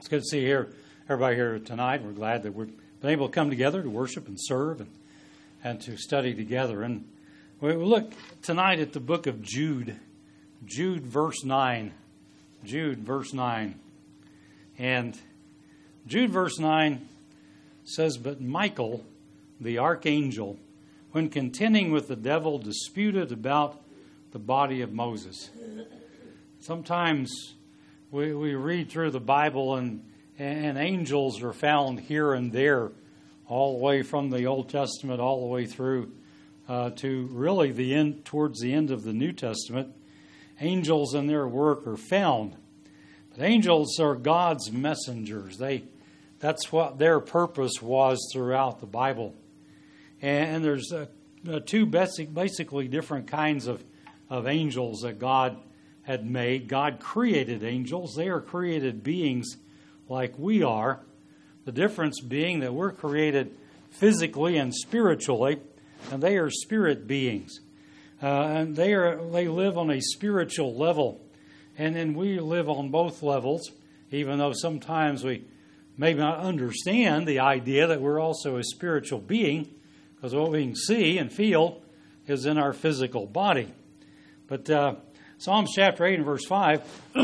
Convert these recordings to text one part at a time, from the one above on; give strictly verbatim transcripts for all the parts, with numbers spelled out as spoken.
It's good to see here, everybody here tonight. We're glad that we've been able to come together to worship and serve and, and to study together. And we look tonight at the book of Jude, Jude verse nine. Jude verse nine. And Jude verse nine says, "But Michael, the archangel, when contending with the devil, disputed about the body of Moses." Sometimes we, we read through the Bible and, and angels are found here and there, all the way from the Old Testament all the way through uh, to really the end, towards the end of the New Testament. Angels and their work are found. But angels are God's messengers. They That's what their purpose was throughout the Bible. And, and there's uh, uh, two basic, basically different kinds of, of angels that God had made. God created angels. They are created beings like we are. The difference being that we're created physically and spiritually, and they are spirit beings. Uh, and they are they live on a spiritual level. And then we live on both levels, even though sometimes we may not understand the idea that we're also a spiritual being, because what we can see and feel is in our physical body. But uh, Psalms chapter eight and verse five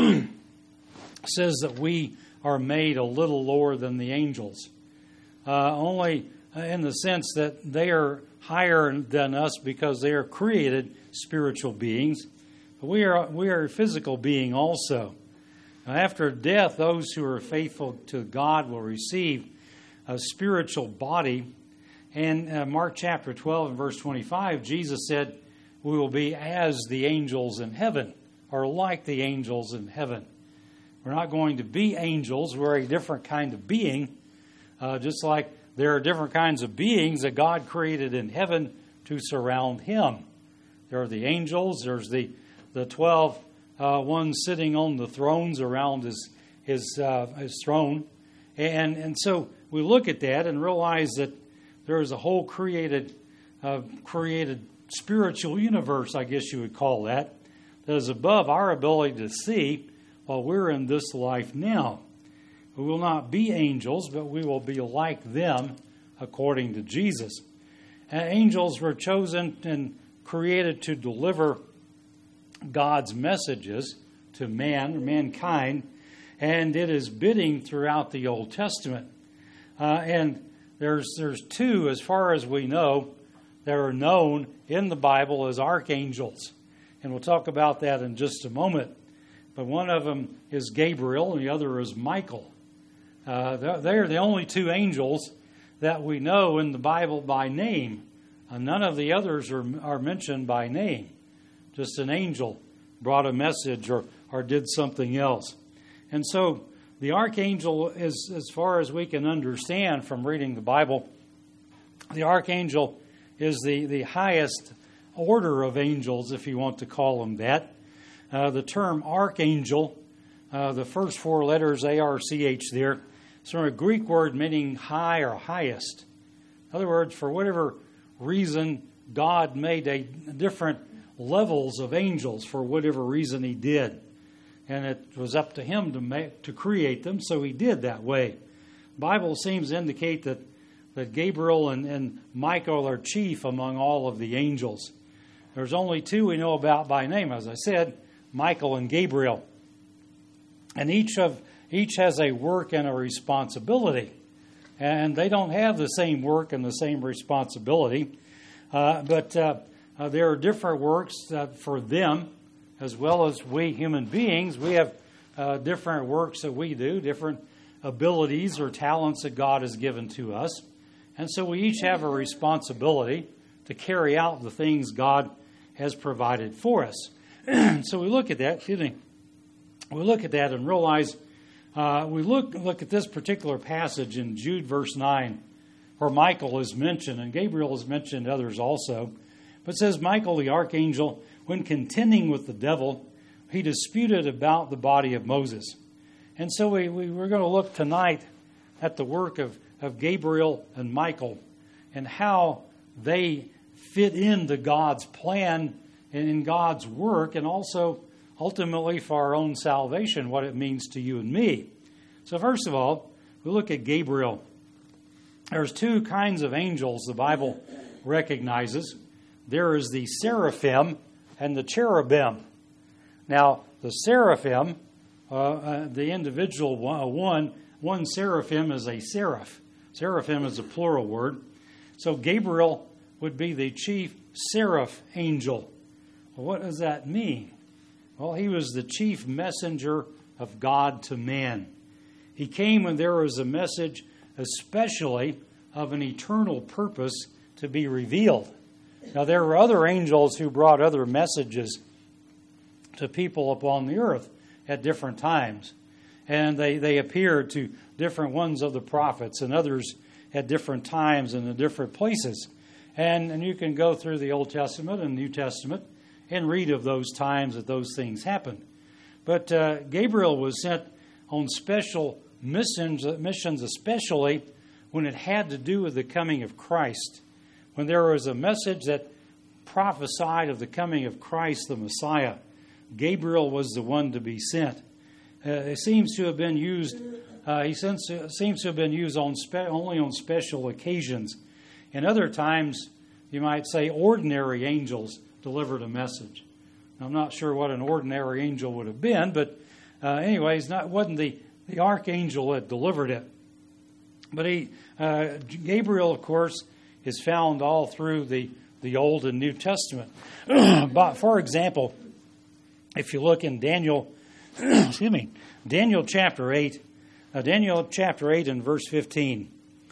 says that we are made a little lower than the angels. Uh, only in the sense that they are higher than us because they are created spiritual beings. But we are, we are a physical being also. Now, after death, those who are faithful to God will receive a spiritual body. And uh, Mark chapter twelve and verse twenty-five, Jesus said, "We will be as the angels in heaven," or like the angels in heaven. We're not going to be angels. We're a different kind of being, uh, just like there are different kinds of beings that God created in heaven to surround Him. There are the angels. There's the, the twelve uh, ones sitting on the thrones around His, his, uh, his throne. And, and so we look at that and realize that there is a whole created, uh, created spiritual universe, I guess you would call that, that is above our ability to see while we're in this life now. We will not be angels, but we will be like them according to Jesus. And angels were chosen and created to deliver God's messages to man, or mankind, and it is bidding throughout the Old Testament. Uh, and there's there's two, as far as we know, that are known in the Bible as archangels. And we'll talk about that in just a moment. But one of them is Gabriel and the other is Michael. Uh, they're the only two angels that we know in the Bible by name. Uh, none of the others are, are mentioned by name. Just an angel brought a message or, or did something else. And so the archangel is, as far as we can understand from reading the Bible, the archangel is the, the highest order of angels, if you want to call them that. Uh, the term archangel, uh, the first four letters A R C H there, it's from a Greek word meaning high or highest. In other words, for whatever reason, God made a different levels of angels for whatever reason He did. And it was up to Him to make, to create them, so He did that way. The Bible seems to indicate that, that Gabriel and, and Michael are chief among all of the angels. There's only two we know about by name, as I said, Michael and Gabriel. And each of each has a work and a responsibility. And they don't have the same work and the same responsibility. Uh, but uh, uh, there are different works uh, for them, as well as we human beings. We have uh, different works that we do, different abilities or talents that God has given to us. And so we each have a responsibility to carry out the things God has provided for us. So we look at that, excuse me, we look at that and realize, uh, we look look at this particular passage in Jude verse nine, where Michael is mentioned, and Gabriel is mentioned, others also. But it says, Michael the archangel, when contending with the devil, he disputed about the body of Moses. And so we, we, we're going to look tonight at the work of, of Gabriel and Michael and how they fit into God's plan and in God's work, and also ultimately for our own salvation, what it means to you and me. So first of all, we look at Gabriel. There's two kinds of angels the Bible recognizes. There is the seraphim and the cherubim. Now, the seraphim, uh, uh, the individual one, one seraphim is a seraph. Seraphim is a plural word. So Gabriel would be the chief seraph angel. Well, what does that mean? Well, he was the chief messenger of God to man. He came when there was a message, especially of an eternal purpose to be revealed. Now, there were other angels who brought other messages to people upon the earth at different times. And they, they appeared to different ones of the prophets and others at different times and in different places. And, and you can go through the Old Testament and New Testament and read of those times that those things happened. But uh, Gabriel was sent on special missions, missions, especially when it had to do with the coming of Christ. When there was a message that prophesied of the coming of Christ, the Messiah, Gabriel was the one to be sent. Uh, it seems to have been used. Uh, he seems to, seems to have been used on spe- only on special occasions. And other times, you might say, ordinary angels delivered a message. Now, I'm not sure what an ordinary angel would have been, but uh, anyways, not wasn't the the archangel that delivered it. But he, uh, Gabriel, of course, is found all through the, the Old and New Testament. But for example, if you look in Daniel, excuse me, Daniel chapter eight, uh, Daniel chapter eight and verse fifteen,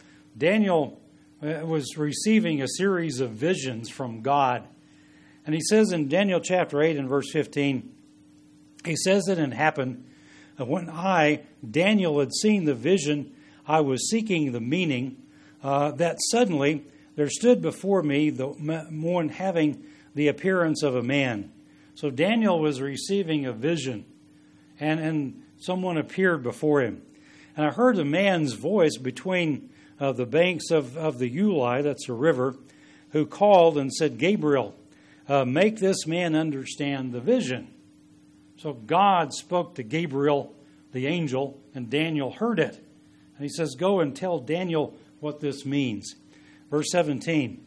Daniel uh, was receiving a series of visions from God. And he says in Daniel chapter eight and verse fifteen, he says that it happened when I, Daniel, had seen the vision, I was seeking the meaning, uh, that suddenly there stood before me the one having the appearance of a man. So Daniel was receiving a vision, and, and someone appeared before him. And I heard a man's voice between uh, the banks of, of the Uli, that's a river, who called and said, Gabriel, uh, make this man understand the vision. So God spoke to Gabriel, the angel, and Daniel heard it. And he says, go and tell Daniel what this means. Verse seventeen.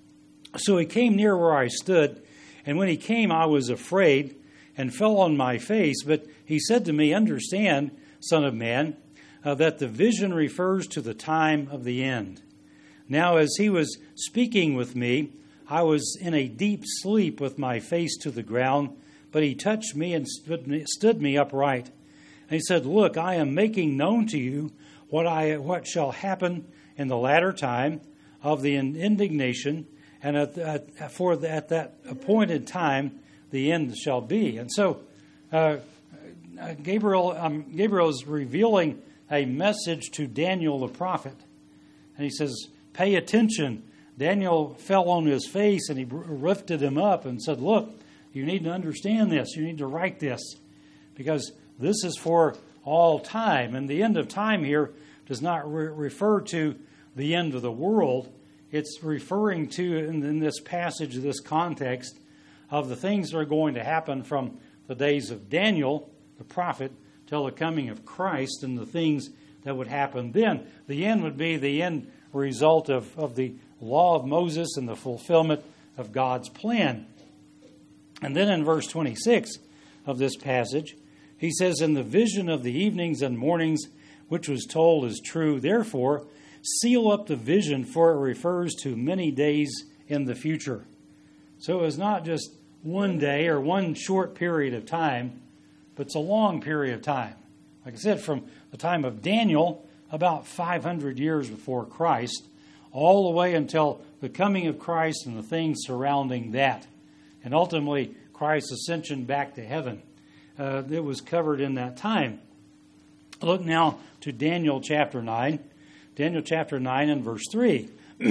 So he came near where I stood, and when he came, I was afraid and fell on my face. But he said to me, understand, Son of Man, uh, that the vision refers to the time of the end. Now, as he was speaking with me, I was in a deep sleep with my face to the ground. But he touched me and stood me, stood me upright. And he said, look, I am making known to you what I what shall happen in the latter time of the indignation, and at, at, for the, at that appointed time the end shall be. And so uh, Gabriel, um, Gabriel is revealing a message to Daniel the prophet. And he says, pay attention. Daniel fell on his face and he lifted him up and said, look, you need to understand this. You need to write this, because this is for all time. And the end of time here does not re- refer to the end of the world. It's referring to, in, in this passage, this context, of the things that are going to happen from the days of Daniel, the prophet, till the coming of Christ, and the things that would happen then. The end would be the end result of, of the law of Moses and the fulfillment of God's plan. And then in verse twenty-six of this passage, he says, in the vision of the evenings and mornings, which was told is true, therefore, seal up the vision, for it refers to many days in the future. So it's not just one day or one short period of time, but it's a long period of time. Like I said, from the time of Daniel, about five hundred years before Christ, all the way until the coming of Christ and the things surrounding that. And ultimately, Christ's ascension back to heaven. Uh, it was covered in that time. Look now to Daniel chapter nine. Daniel chapter nine and verse three.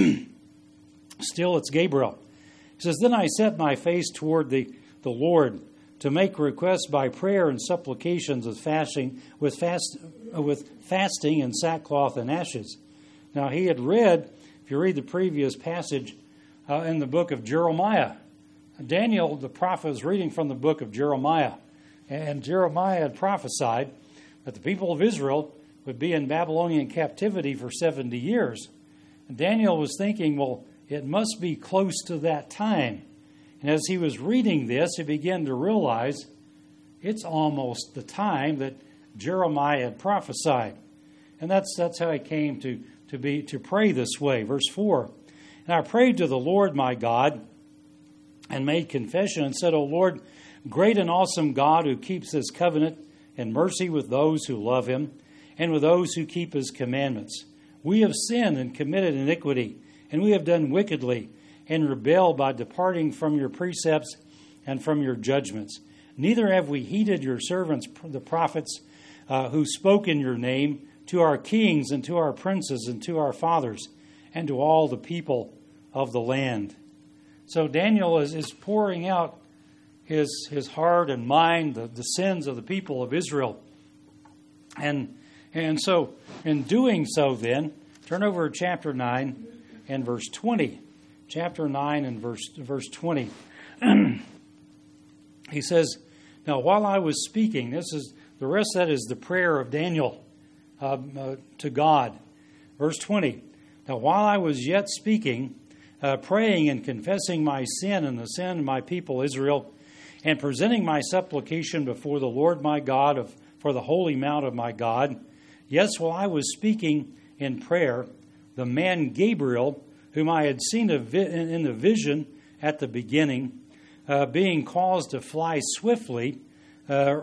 Still, it's Gabriel. He says, then I set my face toward the, the Lord to make requests by prayer and supplications with fasting, with fast, uh, with fasting and sackcloth and ashes. Now, he had read, if you read the previous passage uh, in the book of Jeremiah, Daniel, the prophet, was reading from the book of Jeremiah. And Jeremiah had prophesied that the people of Israel would be in Babylonian captivity for seventy years. And Daniel was thinking, well, it must be close to that time. And as he was reading this, he began to realize it's almost the time that Jeremiah had prophesied. And that's that's how he came to, to be to pray this way. Verse four. And I prayed to the Lord my God and made confession and said, O Lord, great and awesome God who keeps his covenant and mercy with those who love him and with those who keep his commandments. We have sinned and committed iniquity, and we have done wickedly and rebelled by departing from your precepts and from your judgments. Neither have we heeded your servants, the prophets, uh, who spoke in your name, to our kings and to our princes and to our fathers and to all the people of the land. So Daniel is, is pouring out his, his heart and mind, the, the sins of the people of Israel. And, and so in doing so then, turn over to chapter nine and verse twenty. Chapter nine and verse, verse twenty. He says, now while I was speaking, this is the rest of that is the prayer of Daniel uh, uh, to God. Verse twenty. Now while I was yet speaking, uh, praying and confessing my sin and the sin of my people Israel, and presenting my supplication before the Lord my God of, for the holy mount of my God, yes, while I was speaking in prayer, the man Gabriel, whom I had seen in the vision at the beginning, uh, being caused to fly swiftly, uh,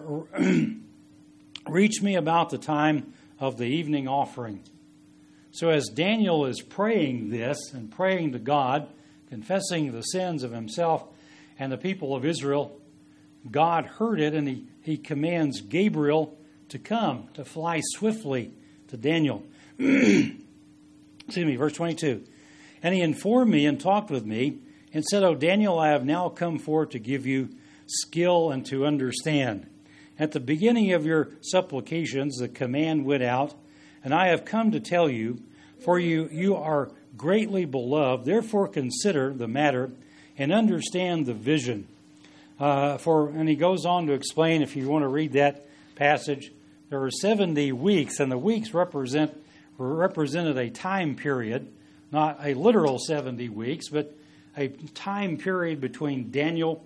reached me about the time of the evening offering. So as Daniel is praying this and praying to God, confessing the sins of himself and the people of Israel, God heard it, and he, he commands Gabriel to come, to fly swiftly to Daniel. Excuse me, verse twenty-two. And he informed me and talked with me and said, O Daniel, I have now come forth to give you skill and to understand. At the beginning of your supplications, the command went out, and I have come to tell you, for you, you are greatly beloved. Therefore consider the matter and understand the vision. Uh, for and he goes on to explain, if you want to read that passage, there are seventy weeks, and the weeks represent represented a time period, not a literal seventy weeks, but a time period between Daniel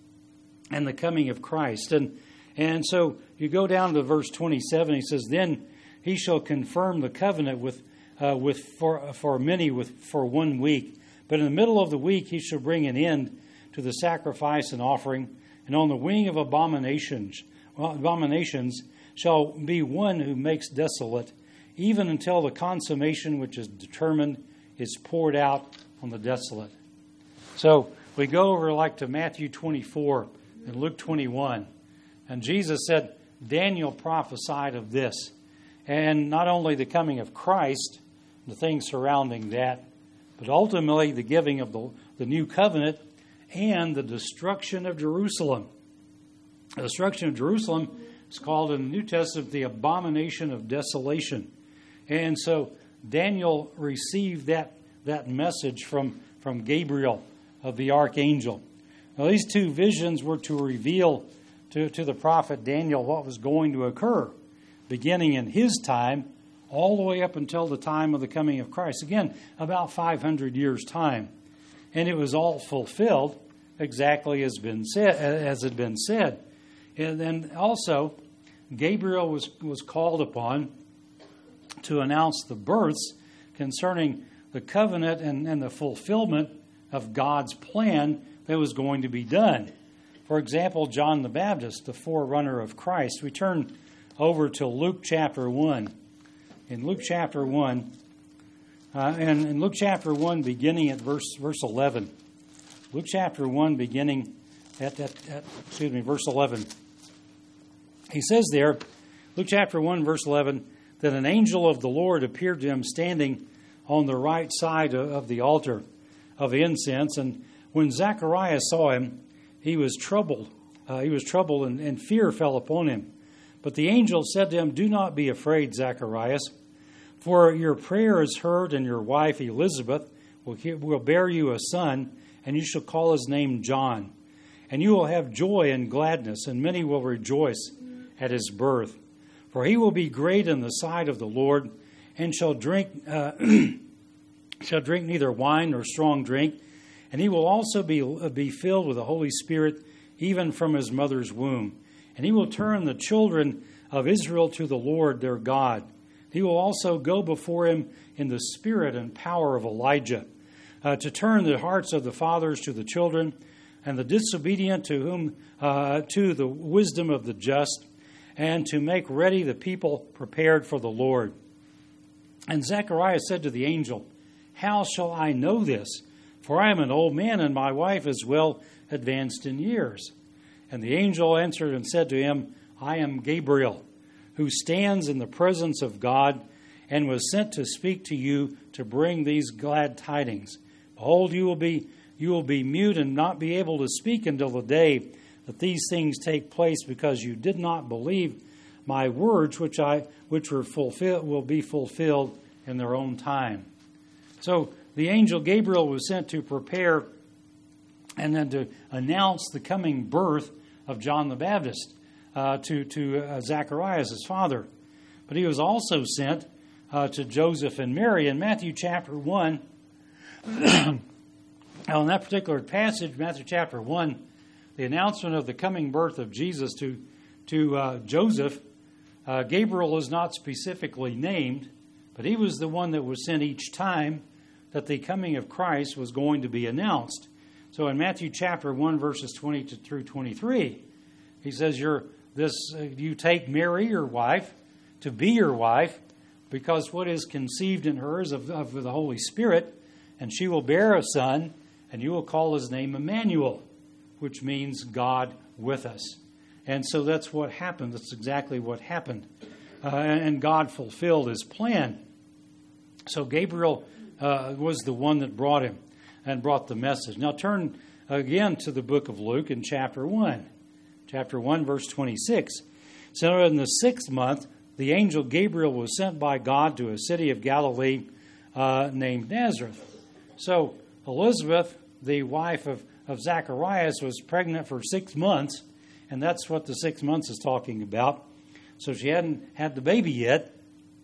and the coming of Christ. And and so you go down to verse twenty-seven. He says, "Then he shall confirm the covenant with uh, with for for many with for one week. But in the middle of the week he shall bring an end to the sacrifice and offering, and on the wing of abominations, well, abominations shall be one who makes desolate, even until the consummation which is determined is poured out on the desolate." So we go over like to Matthew twenty-four and Luke twenty-one. And Jesus said, Daniel prophesied of this. And not only the coming of Christ, the things surrounding that, but ultimately the giving of the, the new covenant and the destruction of Jerusalem. The destruction of Jerusalem is called in the New Testament the abomination of desolation. And so Daniel received that, that message from, from Gabriel of the archangel. Now these two visions were to reveal to, to the prophet Daniel what was going to occur, beginning in his time all the way up until the time of the coming of Christ. Again, about five hundred years' time. And it was all fulfilled exactly as been said, as had been said. And then also, Gabriel was, was called upon to announce the births concerning the covenant and, and the fulfillment of God's plan that was going to be done. For example, John the Baptist, the forerunner of Christ. We turn over to Luke chapter one. In Luke chapter one, uh, and in Luke chapter one, beginning at verse verse eleven. Luke chapter one, beginning at, at, at excuse me, verse eleven. He says there, Luke chapter one, verse eleven, that an angel of the Lord appeared to him standing on the right side of, of the altar of incense. And when Zacharias saw him, he was troubled. Uh, he was troubled, and, and fear fell upon him. But the angel said to him, "Do not be afraid, Zacharias, for your prayer is heard, and your wife Elizabeth will, will bear you a son, and you shall call his name John. And you will have joy and gladness, and many will rejoice at his birth. For he will be great in the sight of the Lord, and shall drink uh, shall drink neither wine nor strong drink, and he will also be be filled with the Holy Spirit, even from his mother's womb. And he will turn the children of Israel to the Lord their God. He will also go before him in the spirit and power of Elijah, uh, to turn the hearts of the fathers to the children, and the disobedient to whom uh, to the wisdom of the just, and to make ready the people prepared for the Lord. And Zechariah said to the angel, How shall I know this? For I am an old man, and my wife is well advanced in years. And the angel answered and said to him, I am Gabriel, who stands in the presence of God, and was sent to speak to you to bring these glad tidings. Behold, you will be you will be mute and not be able to speak until the day that these things take place, because you did not believe my words, which I which were fulfilled will be fulfilled in their own time. So the angel Gabriel was sent to prepare and then to announce the coming birth of John the Baptist uh, to to uh, Zacharias, his father. But he was also sent uh, to Joseph and Mary in Matthew chapter one. Now, in that particular passage, Matthew chapter one, the announcement of the coming birth of Jesus to to uh, Joseph, uh, Gabriel is not specifically named, but he was the one that was sent each time that the coming of Christ was going to be announced. So in Matthew chapter one, verses twenty to through twenty-three, he says, "You're this. Uh, you take Mary, your wife, to be your wife, because what is conceived in her is of, of the Holy Spirit, and she will bear a son, and you will call his name Emmanuel, which means God with us." And so that's what happened. That's exactly what happened. Uh, and God fulfilled his plan. So Gabriel uh, was the one that brought him and brought the message. Now turn again to the book of Luke in chapter one. Chapter one, verse twenty-six. So in the sixth month, the angel Gabriel was sent by God to a city of Galilee uh, named Nazareth. So Elizabeth, the wife of, of Zacharias, was pregnant for six months, and that's what the six months is talking about. So she hadn't had the baby yet.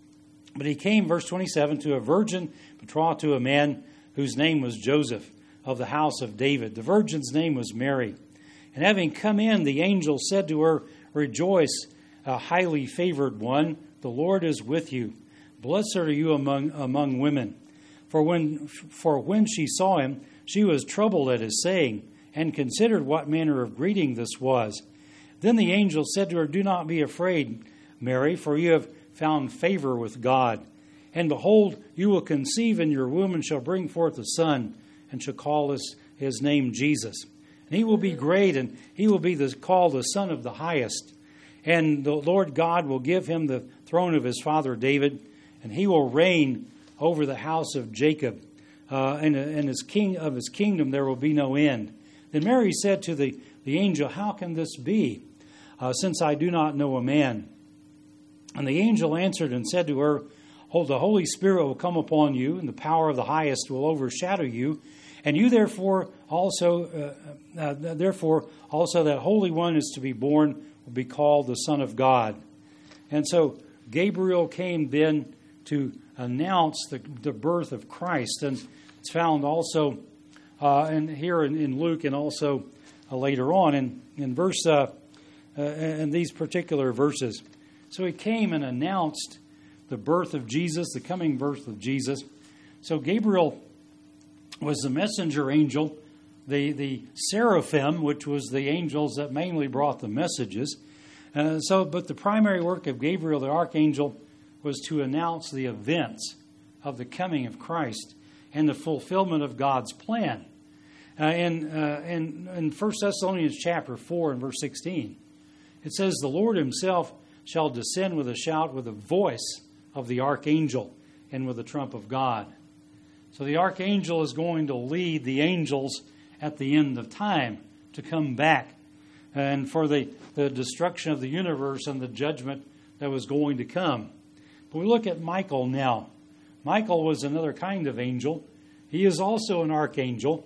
But he came, verse twenty-seven, to a virgin betrothed to a man whose name was Joseph, of the house of David. The virgin's name was Mary. And having come in, the angel said to her, "Rejoice, a highly favored one, the Lord is with you. Blessed are you among among women." For when for when she saw him, she was troubled at his saying, and considered what manner of greeting this was. Then the angel said to her, "Do not be afraid, Mary, for you have found favor with God. And behold, you will conceive in your womb and shall bring forth a son, and shall call his, his name Jesus. And he will be great, and he will be the, called the Son of the Highest. And the Lord God will give him the throne of his father David, and he will reign over the house of Jacob. Uh, and, and his king of his kingdom there will be no end." Then Mary said to the, the angel, "How can this be, uh, since I do not know a man?" And the angel answered and said to her, "Oh, the Holy Spirit will come upon you, and the power of the Highest will overshadow you. And you therefore also, uh, uh, therefore also that Holy One is to be born will be called the Son of God." And so Gabriel came then to announce the, the birth of Christ, and it's found also uh, and here in, in Luke, and also uh, later on in in verse uh, uh, in these particular verses. So he came and announced the birth of Jesus, the coming birth of Jesus. So Gabriel was the messenger angel, the the seraphim, which was the angels that mainly brought the messages. Uh, so, but the primary work of Gabriel, the archangel, was to announce the events of the coming of Christ and the fulfillment of God's plan. Uh, in, uh, in, in First Thessalonians chapter four and verse sixteen, it says, "The Lord himself shall descend with a shout, with the voice of the archangel, and with the trump of God." So the archangel is going to lead the angels at the end of time to come back and for the, the destruction of the universe and the judgment that was going to come. But we look at Michael now. Michael was another kind of angel. He is also an archangel,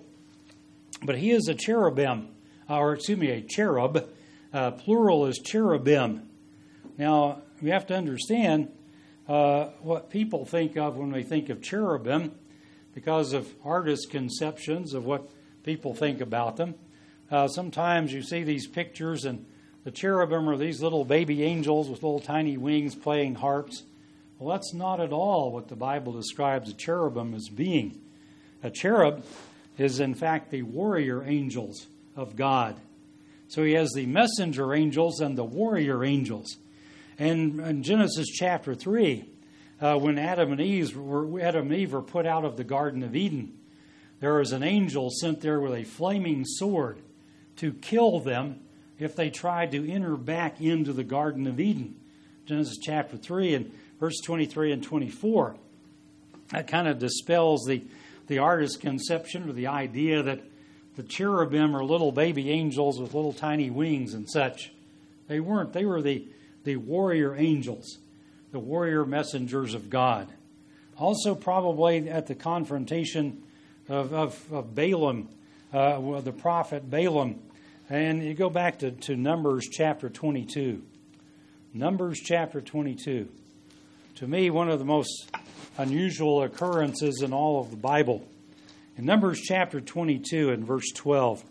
but he is a cherubim, or excuse me, a cherub. Uh, plural is cherubim. Now, we have to understand uh, what people think of when they think of cherubim, because of artists' conceptions of what people think about them. Uh, sometimes you see these pictures, and the cherubim are these little baby angels with little tiny wings playing harps. Well, that's not at all what the Bible describes a cherubim as being. A cherub is, in fact, the warrior angels of God. So he has the messenger angels and the warrior angels. And in Genesis chapter three, uh, when Adam and Eve were Adam and Eve were put out of the Garden of Eden, there was an angel sent there with a flaming sword to kill them if they tried to enter back into the Garden of Eden. Genesis chapter three and verse twenty-three and twenty-four. That kind of dispels the, the artist's conception or the idea that the cherubim are little baby angels with little tiny wings and such. They weren't. They were the, the warrior angels, the warrior messengers of God. Also probably at the confrontation of, of, of Balaam, uh, the prophet Balaam. And you go back to, to Numbers chapter twenty-two. Numbers chapter twenty-two. To me, one of the most unusual occurrences in all of the Bible. In Numbers chapter twenty-two and verse twelve,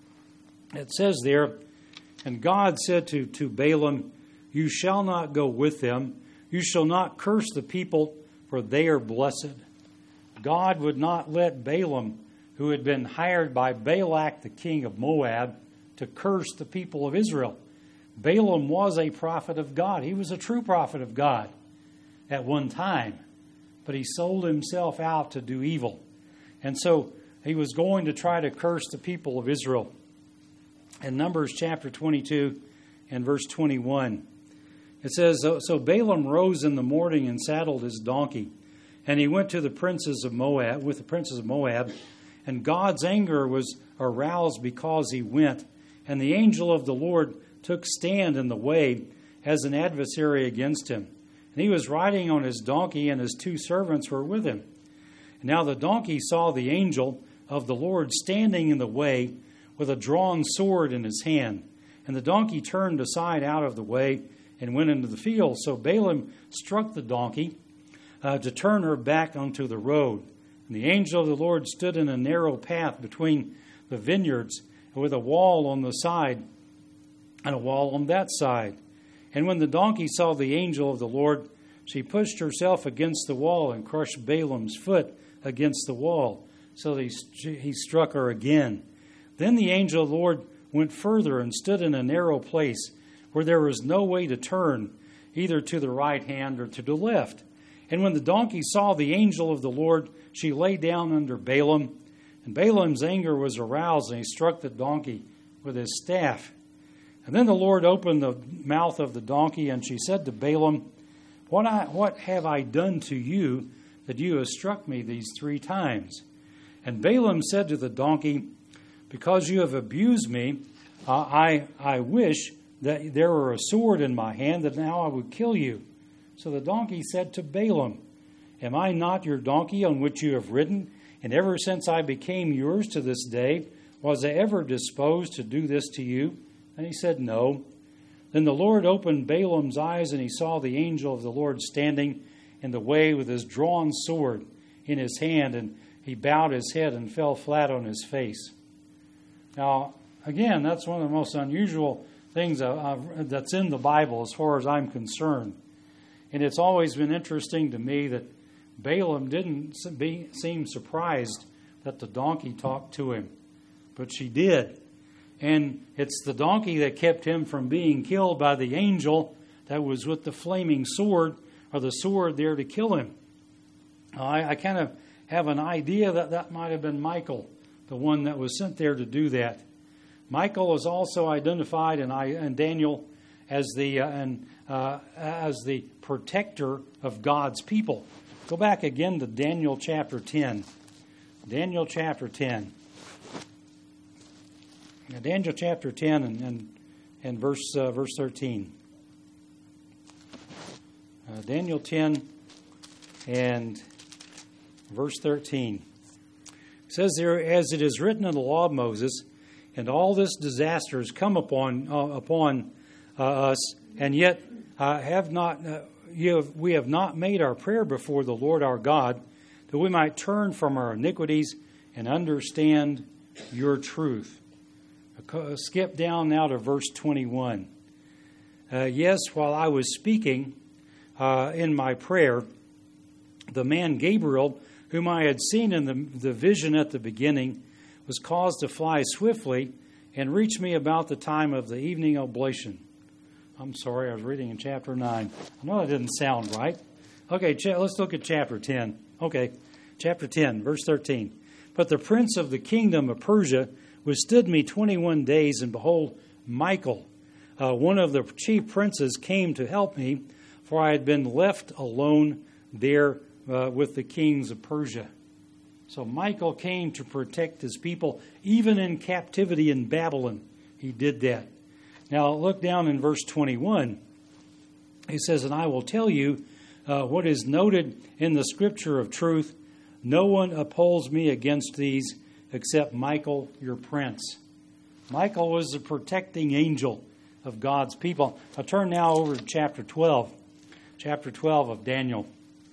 it says there, "And God said to, to Balaam, You shall not go with them. You shall not curse the people, for they are blessed." God would not let Balaam, who had been hired by Balak, the king of Moab, to curse the people of Israel. Balaam was a prophet of God. He was a true prophet of God at one time, but he sold himself out to do evil. And so he was going to try to curse the people of Israel. In Numbers chapter twenty-two and verse twenty-one, it says, "So Balaam rose in the morning and saddled his donkey, and he went to the princes of Moab, with the princes of Moab, and God's anger was aroused because he went, and the angel of the Lord took stand in the way as an adversary against him. And he was riding on his donkey, and his two servants were with him. And now the donkey saw the angel of the Lord standing in the way with a drawn sword in his hand. And the donkey turned aside out of the way and went into the field. So Balaam struck the donkey uh, to turn her back onto the road. And the angel of the Lord stood in a narrow path between the vineyards, with a wall on the side and a wall on that side. And when the donkey saw the angel of the Lord, she pushed herself against the wall and crushed Balaam's foot against the wall. So he, he struck her again. Then the angel of the Lord went further and stood in a narrow place where there was no way to turn, either to the right hand or to the left. And when the donkey saw the angel of the Lord, she lay down under Balaam. And Balaam's anger was aroused, and he struck the donkey with his staff. And then the Lord opened the mouth of the donkey, and she said to Balaam, What, I, what have I done to you that you have struck me these three times? And Balaam said to the donkey, Because you have abused me, uh, I, I wish that there were a sword in my hand, that now I would kill you. So the donkey said to Balaam, Am I not your donkey on which you have ridden? And ever since I became yours to this day, was I ever disposed to do this to you? And he said, No. Then the Lord opened Balaam's eyes, and he saw the angel of the Lord standing in the way with his drawn sword in his hand, and he bowed his head and fell flat on his face. Now, again, that's one of the most unusual things that's in the Bible as far as I'm concerned. And it's always been interesting to me that Balaam didn't be, seem surprised that the donkey talked to him, but she did. And it's the donkey that kept him from being killed by the angel that was with the flaming sword, or the sword there to kill him. I, I kind of have an idea that that might have been Michael, the one that was sent there to do that. Michael is also identified in, in Daniel as the uh, and, uh, as the protector of God's people. Go back again to Daniel chapter ten. Daniel chapter ten. Now, Daniel chapter ten and and, and verse uh, verse thirteen. Uh, Daniel ten and verse thirteen. It says there, as it is written in the law of Moses, and all this disaster has come upon uh, upon uh, us, and yet uh, have not uh, you have, we have not made our prayer before the Lord our God, that we might turn from our iniquities and understand your truth. Uh, skip down now to verse twenty-one. Uh, yes, while I was speaking uh, in my prayer, the man Gabriel, whom I had seen in the, the vision at the beginning, was caused to fly swiftly and reach me about the time of the evening oblation. I'm sorry, I was reading in chapter nine. I know that didn't sound right. Okay, cha- let's look at chapter ten. Okay, chapter ten, verse thirteen. But the prince of the kingdom of Persia withstood me twenty-one days, and behold, Michael, uh, one of the chief princes, came to help me, for I had been left alone there uh, with the kings of Persia. So Michael came to protect his people, even in captivity in Babylon. He did that. Now look down in verse twenty-one. He says, and I will tell you uh, what is noted in the scripture of truth. No one upholds me against these except Michael, your prince. Michael was the protecting angel of God's people. I'll turn now over to chapter twelve. Chapter twelve of Daniel.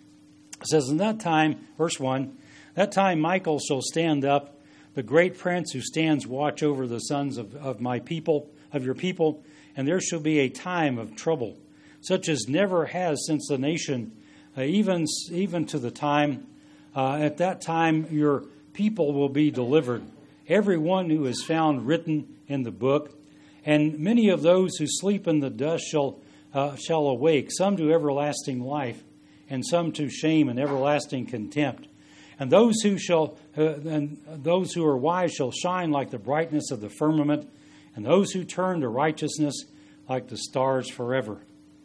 It says, in that time, verse one, that time Michael shall stand up, the great prince who stands watch over the sons of, of my people, of your people, and there shall be a time of trouble, such as never has since the nation, uh, even, even to the time. Uh, at that time your people will be delivered, every one who is found written in the book. And many of those who sleep in the dust shall uh, shall awake, some to everlasting life, and some to shame and everlasting contempt. And those who shall uh, and those who are wise shall shine like the brightness of the firmament, and those who turn to righteousness like the stars forever.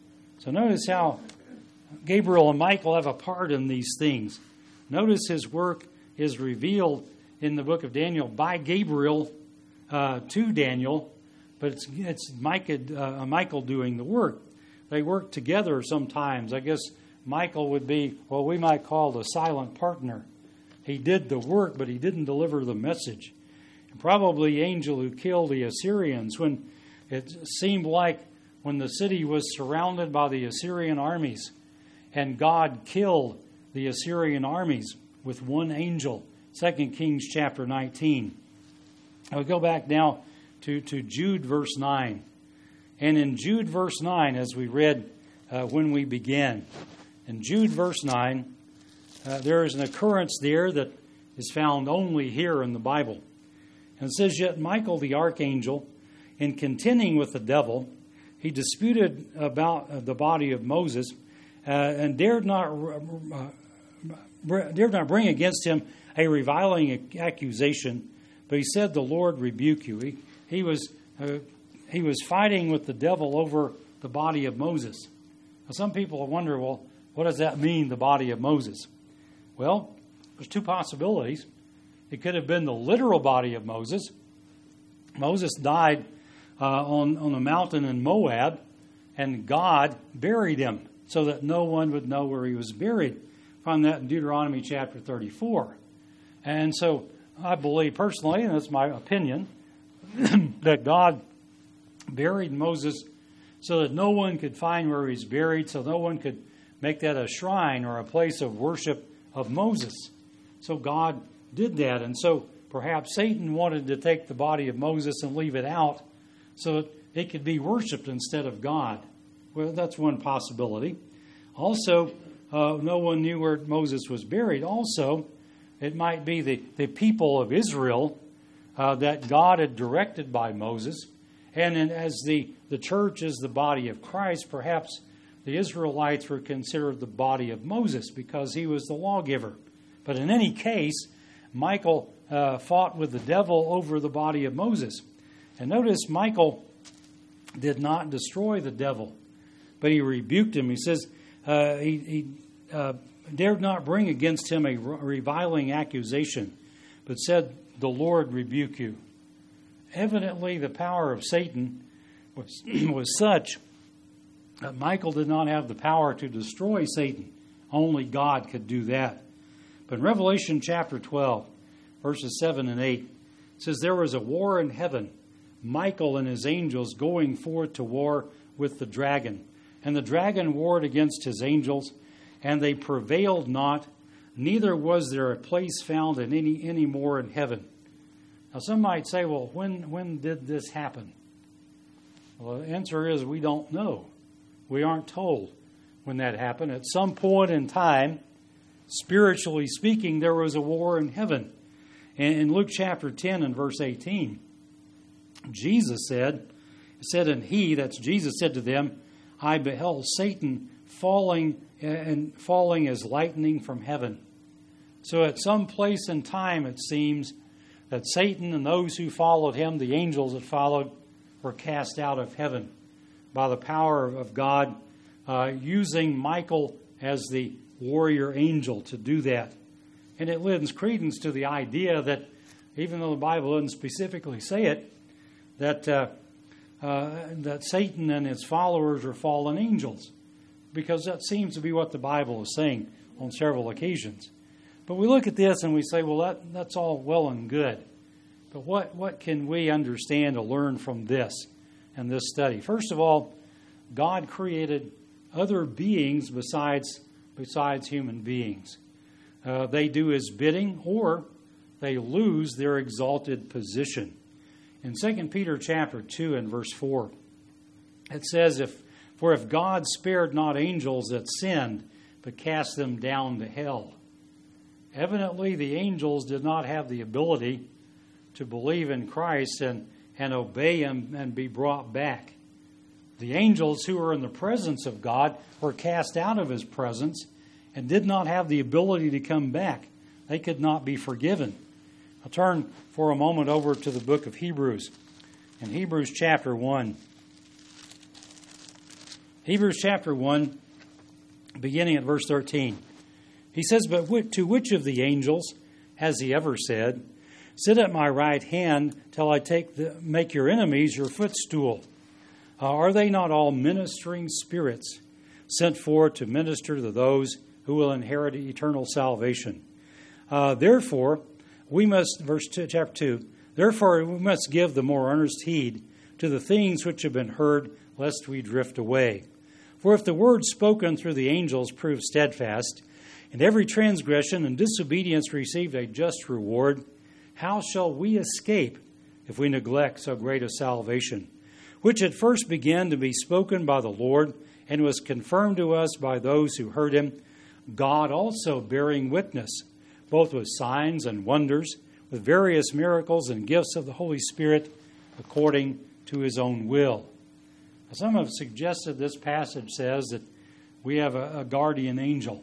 So notice how Gabriel and Michael have a part in these things. Notice his work is revealed in the book of Daniel by Gabriel uh, to Daniel, but it's, it's Micah, uh, Michael doing the work. They work together sometimes. I guess Michael would be, well, we might call the silent partner. He did the work, but he didn't deliver the message. And probably the angel who killed the Assyrians when it seemed like when the city was surrounded by the Assyrian armies and God killed the Assyrian armies with one angel. Second Kings chapter nineteen. I'll go back now to, to Jude verse nine. And in Jude verse nine, as we read uh, when we began, in Jude verse nine, uh, there is an occurrence there that is found only here in the Bible. And it says, yet Michael the archangel, in contending with the devil, he disputed about the body of Moses, uh, and dared not uh, dared not bring against him a reviling accusation, but he said, the Lord rebuke you. He, he was uh, he was fighting with the devil over the body of Moses. Now, some people wonder, well, what does that mean, the body of Moses? Well, there's two possibilities. It could have been the literal body of Moses. Moses died uh, on, on a mountain in Moab, and God buried him so that no one would know where he was buried. Find that in Deuteronomy chapter thirty-four. And so I believe personally, and that's my opinion, that God buried Moses so that no one could find where he's buried, so no one could make that a shrine or a place of worship of Moses. So God did that. And so perhaps Satan wanted to take the body of Moses and leave it out so that it could be worshipped instead of God. Well, that's one possibility. Also, uh, no one knew where Moses was buried. Also, it might be the, the people of Israel uh, that God had directed by Moses. And in, as the, the church is the body of Christ, perhaps the Israelites were considered the body of Moses because he was the lawgiver. But in any case, Michael uh, fought with the devil over the body of Moses. And notice Michael did not destroy the devil, but he rebuked him. He says uh, he, he uh, dared not bring against him a reviling accusation, but said, the Lord rebuke you. Evidently, the power of Satan was, was such that Michael did not have the power to destroy Satan. Only God could do that. But in Revelation chapter twelve, verses seven and eight, it says, there was a war in heaven, Michael and his angels going forth to war with the dragon. And the dragon warred against his angels, and they prevailed not, neither was there a place found in any any more in heaven. Now some might say, well, when when did this happen? Well, the answer is we don't know. We aren't told when that happened. At some point in time, spiritually speaking, there was a war in heaven. And in Luke chapter ten and verse eighteen, Jesus said, said, and he, that's Jesus, said to them, I beheld Satan falling and falling as lightning from heaven. So at some place in time, it seems that Satan and those who followed him, the angels that followed, were cast out of heaven by the power of God, uh, using Michael as the warrior angel to do that. And it lends credence to the idea that, even though the Bible doesn't specifically say it, that uh, uh, that Satan and his followers are fallen angels, because that seems to be what the Bible is saying on several occasions. But we look at this and we say, well, that, that's all well and good. But what, what can we understand or learn from this and this study? First of all, God created other beings besides besides human beings. Uh, they do his bidding, or they lose their exalted position. In Second Peter chapter two and verse four, it says, "If for if God spared not angels that sinned, but cast them down to hell." Evidently, the angels did not have the ability to believe in Christ and, and obey him and be brought back. The angels who were in the presence of God were cast out of his presence and did not have the ability to come back. They could not be forgiven. I'll turn for a moment over to the book of Hebrews. In Hebrews chapter one. Hebrews chapter one, beginning at verse thirteen. He says, "But to which of the angels has he ever said, 'Sit at my right hand till I take the, make your enemies your footstool'? Uh, are they not all ministering spirits sent forth to minister to those who will inherit eternal salvation? Uh, therefore, we must," verse two, chapter two, "therefore we must give the more earnest heed to the things which have been heard, lest we drift away. For if the word spoken through the angels proved steadfast, and every transgression and disobedience received a just reward, how shall we escape if we neglect so great a salvation, which at first began to be spoken by the Lord, and was confirmed to us by those who heard him, God also bearing witness, both with signs and wonders, with various miracles and gifts of the Holy Spirit, according to his own will." Some have suggested this passage says that we have a, a guardian angel.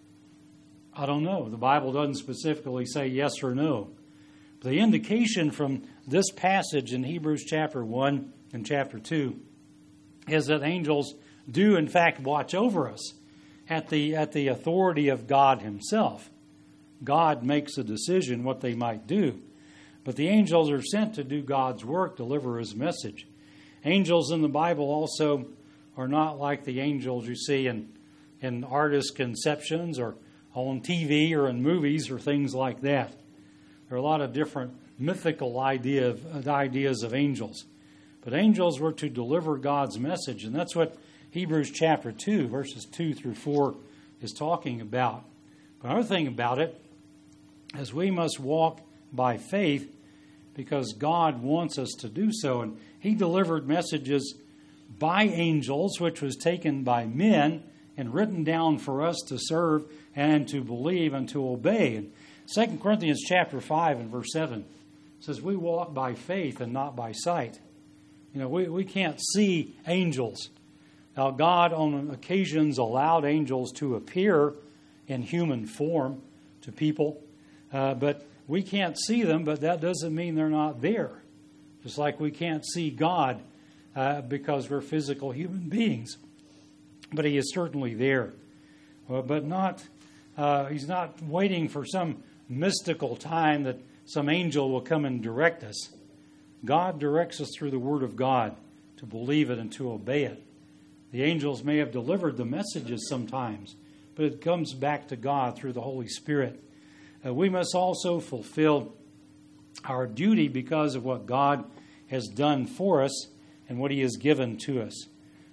I don't know. The Bible doesn't specifically say yes or no. But the indication from this passage in Hebrews chapter one and chapter two is that angels do in fact watch over us at the at the authority of God himself. God makes a decision what they might do. But the angels are sent to do God's work, deliver his message. Angels in the Bible also are not like the angels you see in, in artist conceptions or on T V or in movies or things like that. There are a lot of different mythical idea of, ideas of angels. But angels were to deliver God's message, and that's what Hebrews chapter two, verses two through four is talking about. But another thing about it is we must walk by faith because God wants us to do so. And he delivered messages by angels, which was taken by men and written down for us to serve and to believe and to obey. And Second Corinthians chapter five and verse seven says we walk by faith and not by sight. You know, we, we can't see angels. Now, God on occasions allowed angels to appear in human form to people, uh, but we can't see them, but that doesn't mean they're not there. Just like we can't see God uh, because we're physical human beings. But he is certainly there. Well, but not, uh, he's not waiting for some mystical time that some angel will come and direct us. God directs us through the Word of God to believe it and to obey it. The angels may have delivered the messages sometimes, but it comes back to God through the Holy Spirit. Uh, we must also fulfill our duty because of what God has done for us and what he has given to us.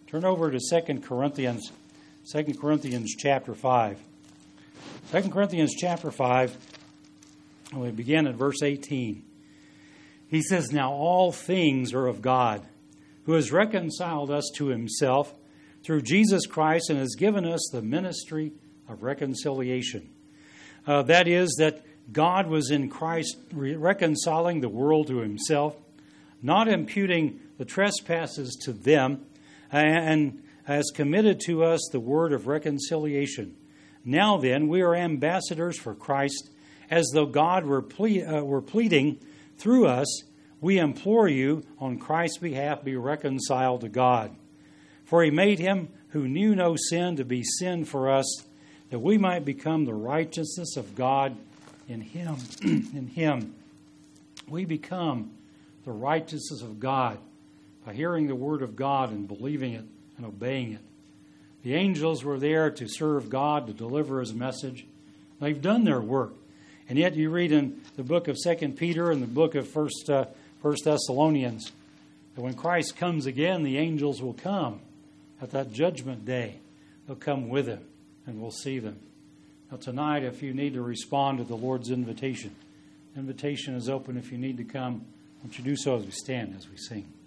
Turn over to Second Corinthians, Second Corinthians chapter five. Second Corinthians chapter five, and we begin at verse eighteen. He says, "Now all things are of God, who has reconciled us to himself through Jesus Christ and has given us the ministry of reconciliation." Uh, that is, that God was in Christ re- reconciling the world to himself, not imputing the trespasses to them, and has committed to us the word of reconciliation. Now then, we are ambassadors for Christ, as though God were, ple- uh, were pleading through us. We implore you, on Christ's behalf, be reconciled to God. For he made him who knew no sin to be sin for us, that we might become the righteousness of God in him. In him, we become the righteousness of God by hearing the word of God and believing it and obeying it. The angels were there to serve God, to deliver his message. They've done their work. And yet you read in the book of Second Peter and the book of First, uh, First Thessalonians that when Christ comes again, the angels will come at that judgment day. They'll come with him, and we'll see them. Now tonight, if you need to respond to the Lord's invitation, the invitation is open if you need to come. Won't you do so as we stand, as we sing.